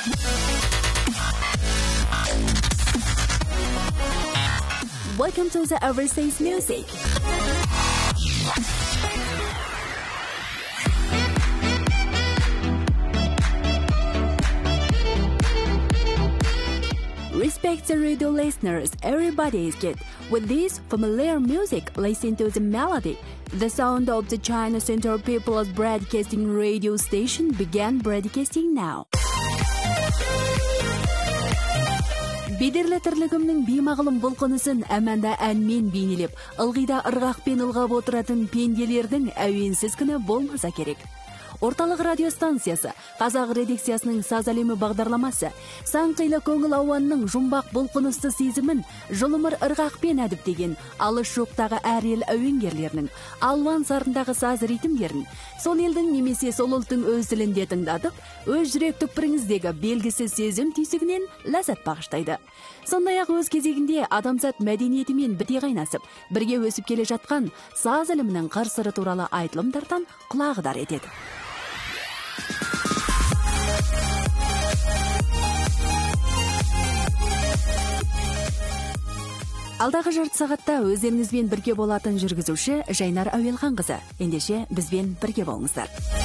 Welcome to the Overseas Music. Respect the radio listeners, everybody is good. With this familiar music, listen to the melody. The sound of the China Central People's Broadcasting Radio Station began broadcasting now. Бедерлі тірлігімнің беймағылым бұлқынысын әмәнда әнмен бейнелеп, ылғида ырғақпен ылғап отыратын пенделердің әуенсіз күні болмаса керек. Орталық радиостанциясы, қазақ редакциясының саз әлемі бағдарламасы, сан-қилы көңіл ауанның жұмбақ бұлқынысты сезімін жылымыр ырғақпен әдіптеген алыс жоқтағы әр ел әуенгерлерінің алуан сарындағы саз ритмдерін, сол елдің немесе сол ұлттың өз тілінде тыңдатып, өз жүрек түкпіріңіздегі белгісіз сезім түйсігінен ләззат бағыштайды. Сондай-ақ өз кезегінде адамзат мәдениетімен біте қайнасып, бірге өсіп келе жатқан саз ілімінің қыр-сыры туралы айтылымдардан құлағдар етеді. Алдағы жарты сағатта өздеріңізбен бірге болатын жүргізуші Жайнар Әуелханқызы. Ендеше бізбен бірге болыңыздар.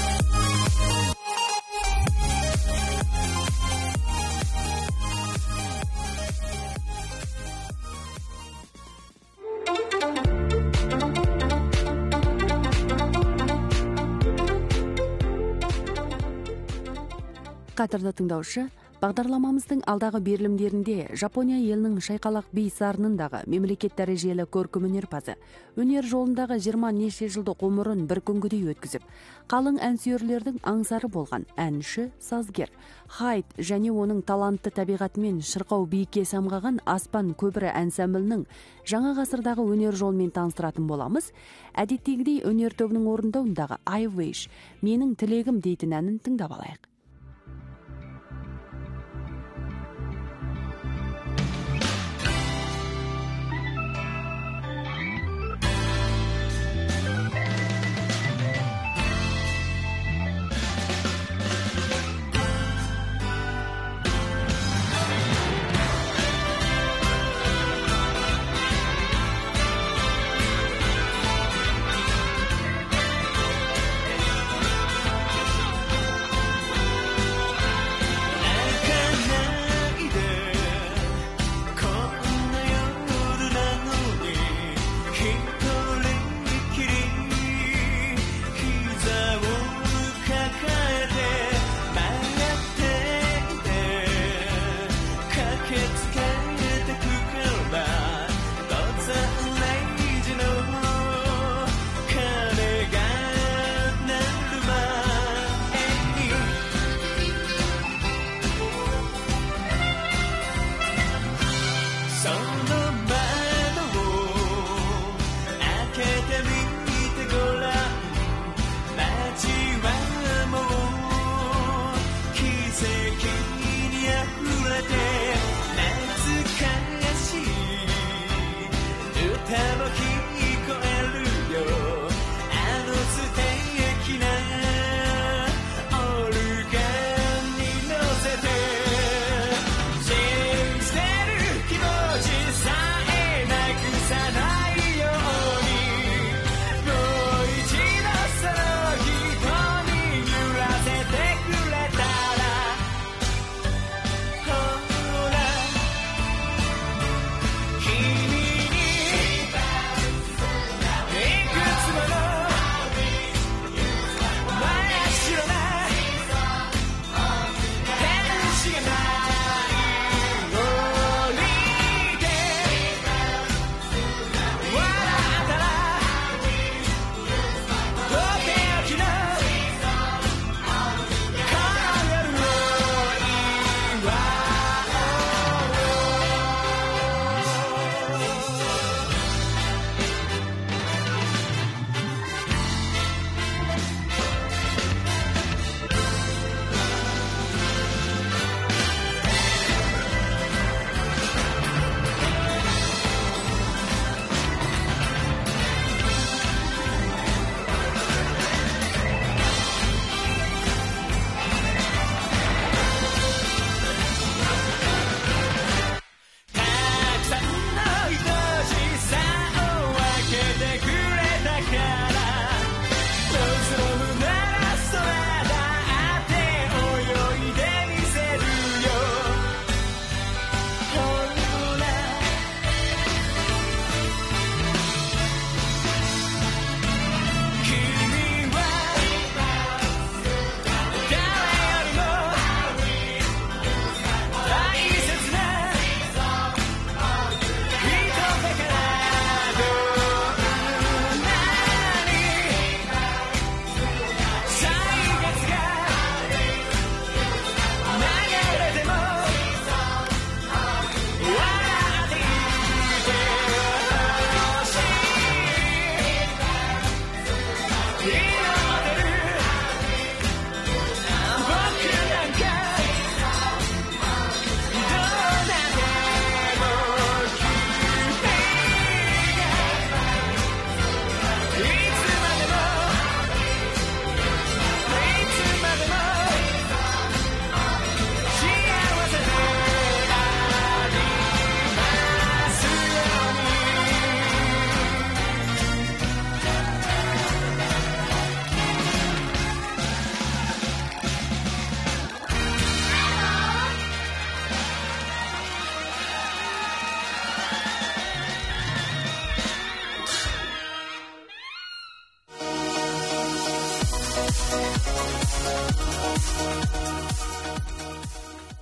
Қадірлі тыңдаушы, бағдарламамыздың алдағы берілімдерінде Жапония елінің шайқалақ би сарынындағы мемлекет дәрежелі көркем өнерпазы, өнер жолындағы 20 неше жылдық ғұмырын бір күнгідей өткізіп, қалың әнсүйерлердің аңсары болған әнші, сазгер, Хайд және оның талантты табиғатымен шырқау биікке самғаған Аспан көпірі ансамблінің жаңа ғасырдағы өнер жолымен таныстыратын боламыз. Әдеттегідей өнер тобының орындауындағы I Wish, менің тілегім дейтін әнін тыңдап алайық.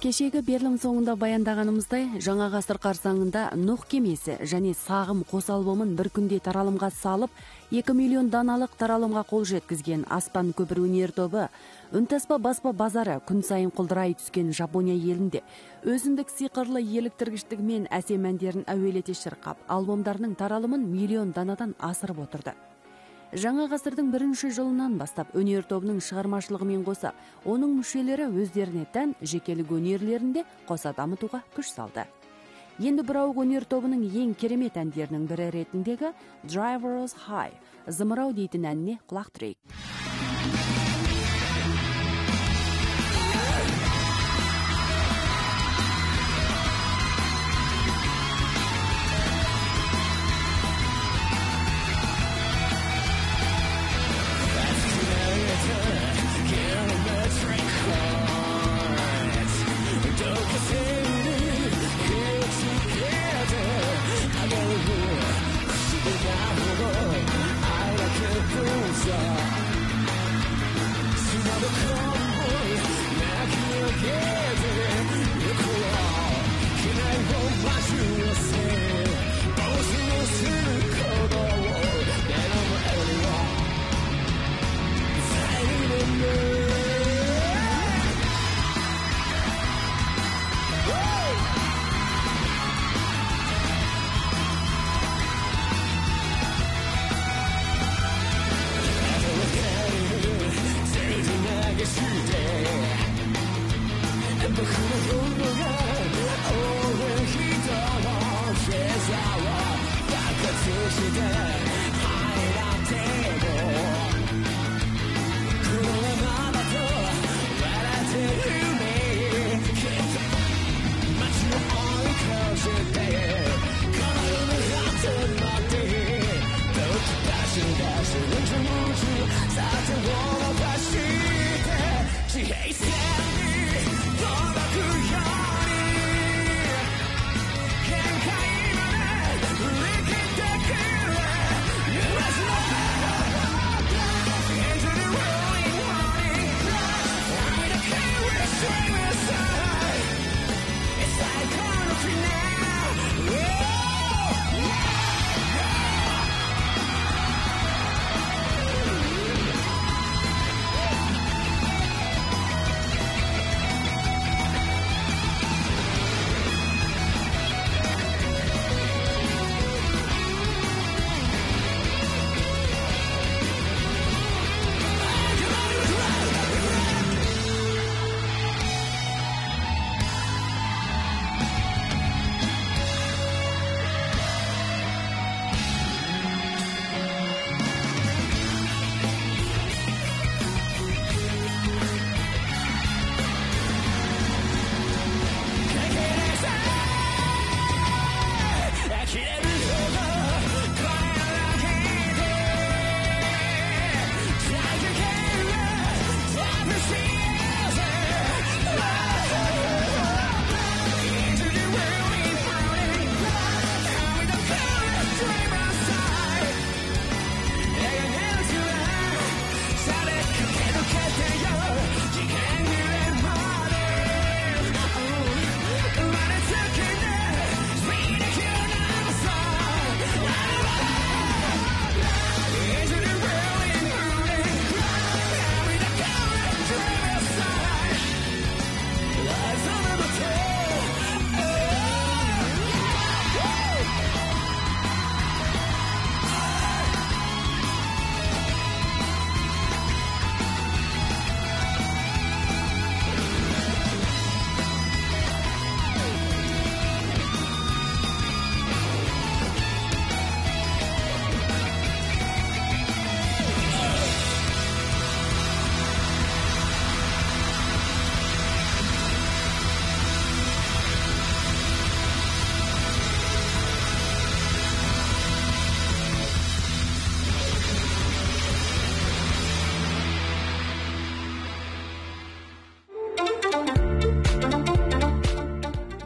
Кешегі берлим соңында баяндаганымыздай, жаңа ғасыр қарсаңында Нух кемесі және Сағым қос альбомын бір күнде таралымға салып, 2 миллион даналық таралымға қол жеткізген Аспан көпір өнер тобы үнтаспа баспа базары күн сайын құлдырай түскен Жапония елінде өзіндік сиқырлы еліктіргіштігімен әсем әндерін әуелете шырқап, альбомдарының таралымын миллион данадан асырып отырды. Жаңа ғасырдың бірінші жылынан бастап өнер тобының шығармашылығымен қоса, оның мүшелері өздеріне тән жекелік өнерлерінде қоса дамытуға күш салды. Енді Брауық өнер тобының ең керемет әндерінің бірі ретіндегі Driver's High, зымырау дейтін әніне құлақ түрейік.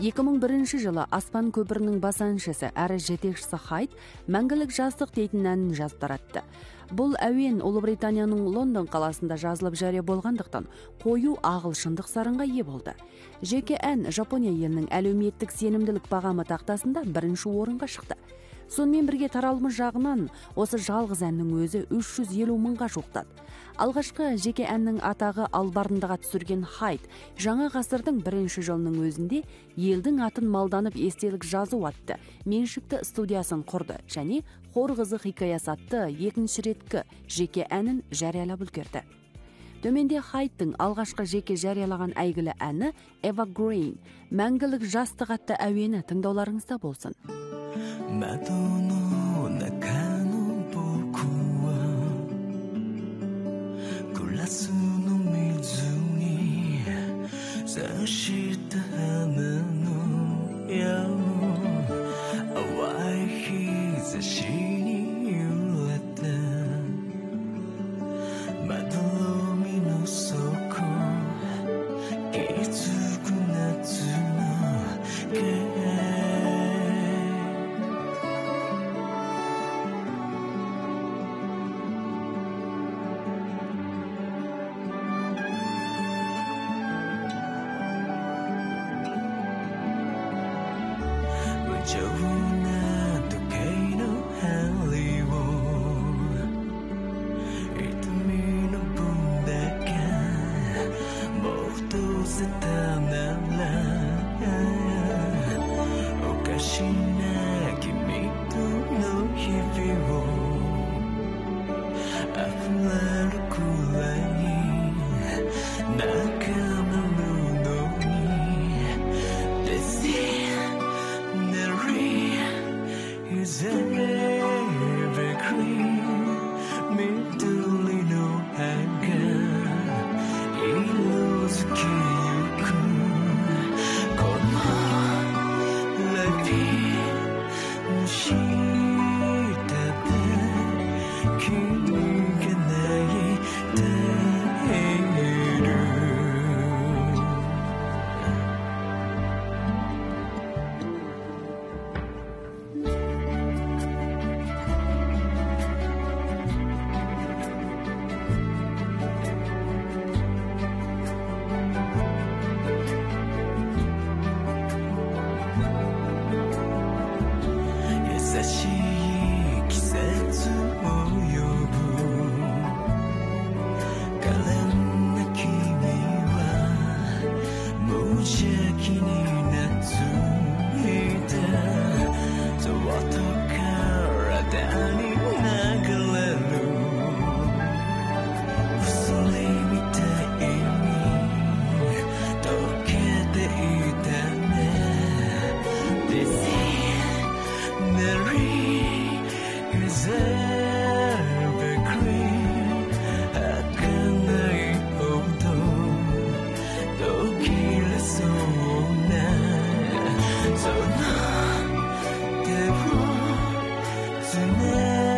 2001 жылы Аспан көпірінің басаншысы әрі жетекшісі Хайд мәңгілік жастық дейтін әнін жазып таратты. Бұл әуен Ұлыбританияның Лондон қаласында жазылып жария болғандықтан қою ағылшындық сарынға ие болды. Жеке ән Жапония елінің әлеуметтік сенімділік бағамы тақтасында бірінші орынға шықты. Сонымен бірге таралымы жағынан осы жалғыз әннің өзі 350 мыңға жуықтады. Алғашқы жеке әннің атағы албарындыға түсірген Хайд жаңа ғасырдың бірінші жылының өзінде елдің атын малданып естелік жазу атты меншікті студиясын құрды және Хор қызы хикаясы атты екінші реткі жеке әнін жариялап үлгерді. Төменде Хайдтың алғашқы жеке жариялаған әйгілі әні Evergreen, мәңгілік жастық атты әуені тыңдауларыңызда болсын. 窓の中の僕はグラスの水に刺した花の矢を淡い日差しに揺れてまどろみの底気づく夏の景 貴重な時計の針を痛みの分だけ戻せたならおかしな君との日々を溢れるくらい仲間ののに This is evergreen 緑の葉が色づきゆくこのラビの下で君が泣いている 優しい季節を呼ぶ可憐な君は無邪気に懐いたそっと体に流れる薬みたいに溶けていたね This Mary is evergreen 儚いほど途切れそうなその手をつな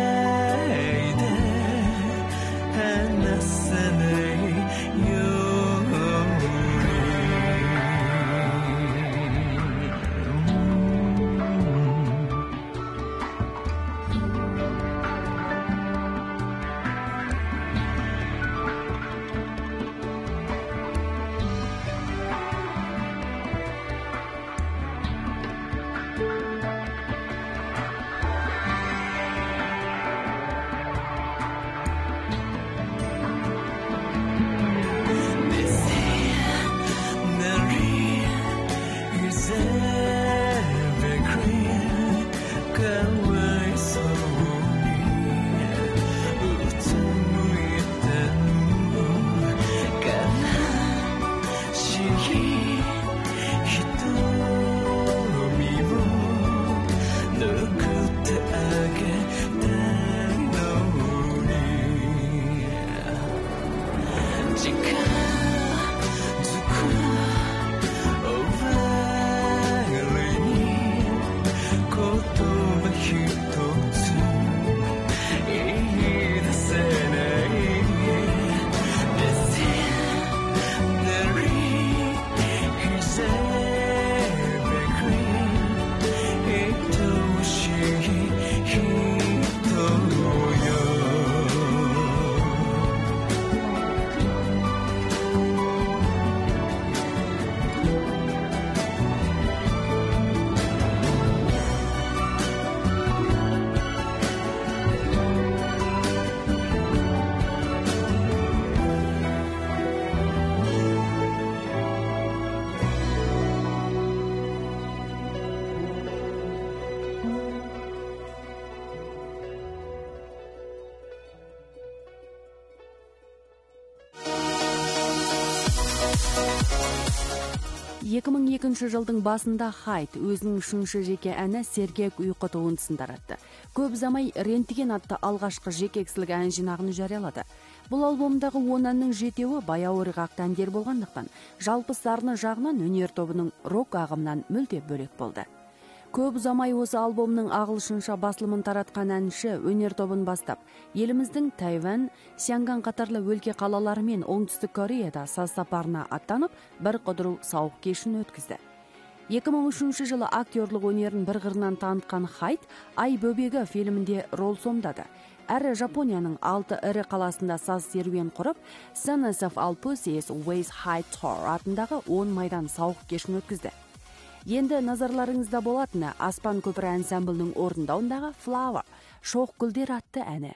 2002 жылдың басында Хайт өзінің үшінші жеке әні Сергек ұйқы туындысын таратты. Көп замай Рентген атты алғашқы жекексілік ән жинағын жариялады. Бұл альбомдағы 10 әннің 7-еуі баяу ырғақты әндер болғандықтан, жалпы сарыны жағынан өнер тобының рок ағымынан мүлде бөлек болды. Көп ұзамай осы альбомның ағылшынша басылымын таратқан әнші өнер тобын бастап, еліміздің Тайвань, Сянган қатарлы өлке қалалары мен Оңтүстік Кореяда саз сапарына аттанып, бір қыдыру сауық кешін өткізді. 2003 жылы актерлік өнерін бір қырынан танытқан Хайт Ай бөбегі фильмінде рол сомдады. Әрі Жапонияның 6 ірі қаласында саз серуен құрып, Sons of Alpusis Ways High Tour атындағы 10 майдан сауық кешін өткізді. Енді назарларыңызда болатыны Аспан көпірі ансамблінің орындауындағы Flower, шоқ гүлдер атты әні.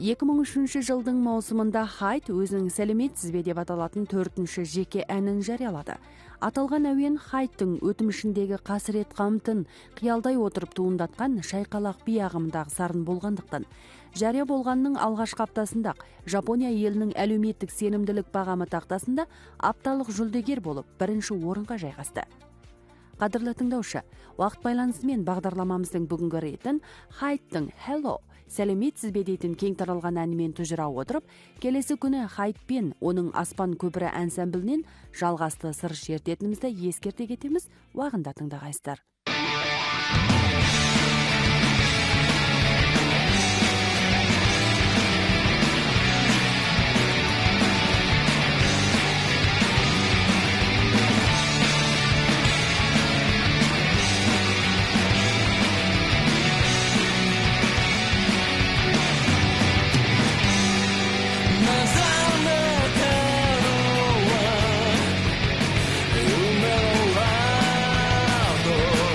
2003 жылдың маусымында Хайт өзінің «Сәлеметсізбе» деп аталатын 4-ші жеке әнін жариялады. Аталған әуен Хайттың өтмішіндегі қасірет қамытын қиялдай отырып туындатқан шайқалақ би ағымындағы сарын болғандықтан, жария болғанның алғашқы аптасында Жапония елінің әлеуметтік сенімділік бағамы тақтасында апталық жүлдегер болып, бірінші орынға жайғасты. Қадірлі тыңдаушы, уақыт байланысымен бағдарламамыздың бүгінгі ретін Хайттың «Hello» «Сәлеметсізбе» дейтін кең таралған әнімен тұжыра отырып, келесі күні Хайтпен оның Аспан көпірі ансамблінен жалғасты сыр шертетінімізді ескерте кетеміз, уағында тыңдағайсыздар. Oh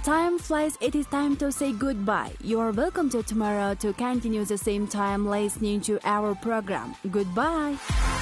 Time flies, it is time to say goodbye. You are welcome to tomorrow to continue the same time listening to our program. Goodbye.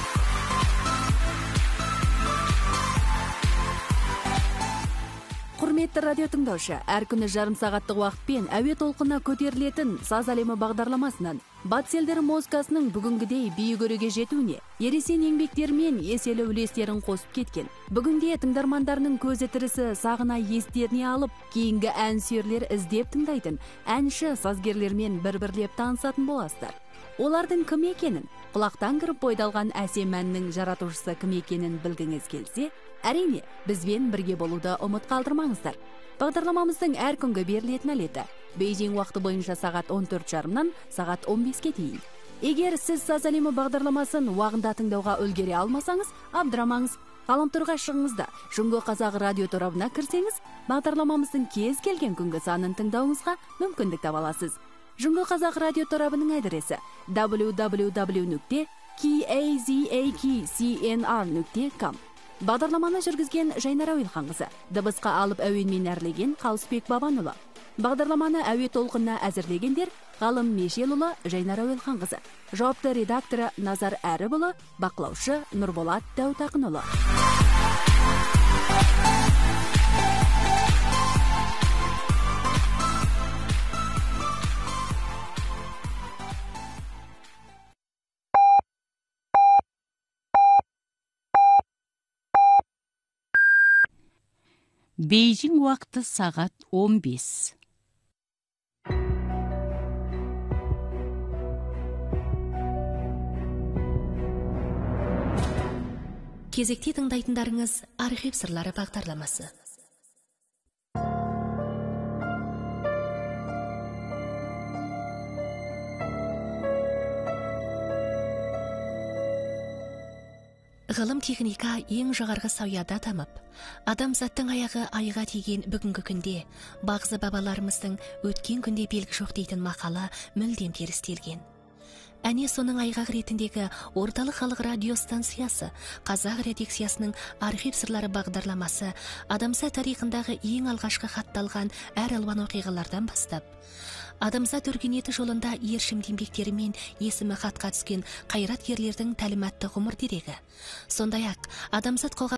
Құрметті радио тыңдаушы, әр күні жарым сағаттық уақытпен әуе толқынына көтерілетін саз әлемі бағдарламасынан батыс елдері музыкасының бүгінгідей биігөреге жетуіне ересен еңбектері мен еселі үлестерін қосып кеткен. Бүгінде тыңдармандарының көзі тірісі сағына естеріне алып, кейінгі ән сүйерлер іздеп тыңдайтын әнші сазгерлермен бір-бірлеп танысатын боласыздар. Олардың кім екенін, құлақтан кіріп бойдалған әсем әннің жаратушысы кім екенін білгіңіз келсе, әрине, бізбен бірге болуды ұмыт қалдырмаңыздар. Бағдарламамыздың әр күнгі берілетін әлеті Бейжің уақыты бойынша сағат 14:30-нан сағат 15-ке дейін. Егер сіз саз әлемі бағдарламасын уақытында тыңдауға үлгере алмасаңыз, абдырамаңыз. Ғаламторға шығыңызда Жұңго Қазақ радио торабына кірсеңіз, бағдарламамыздың кез келген күнгі санын тыңдауыңызға мүмкіндік таба аласыз. Жұңго Қазақ радио торабының адресі www.kazakcnr.com. Бағдарламаны жүргізген Жайнар Әуелханқызы, дыбысқа алып әуенмен әрлеген Қалысбек Бабанұлы. Бағдарламаны әуе толқынына әзірлегендер Ғалым Мешелұлы, Жайнар Әуелханқызы. Жауапты редакторы Назар Әрібұлы, бақылаушы Нұрболат Дәутақынұлы. Бейжің уақыты сағат 15. Кезекте тыңдайтындарыңыз архив сырлары бағдарламасы. Ғылым техника ең жоғарғы сауияда дамып, адамзаттың аяғы айға тиген бүгінгі күнде, бағзы бабаларымыздың өткен күнде белгі жоқ дейтін мақала мүлдем терістелген. Әне соның айғақ ретіндегі орталық халық радио станциясы, қазақ редакциясының архив сырлары бағдарламасы адамзат тарихындағы ең алғашқы хатталған әр алуан оқиғалардан бастап, адамзат өркениеті жолында ершімді еңбектерімен есімі хатқа түскен қайраткерлердің тәліматты ғұмыр дерегі. Сондай-ақ адамзат қоғамы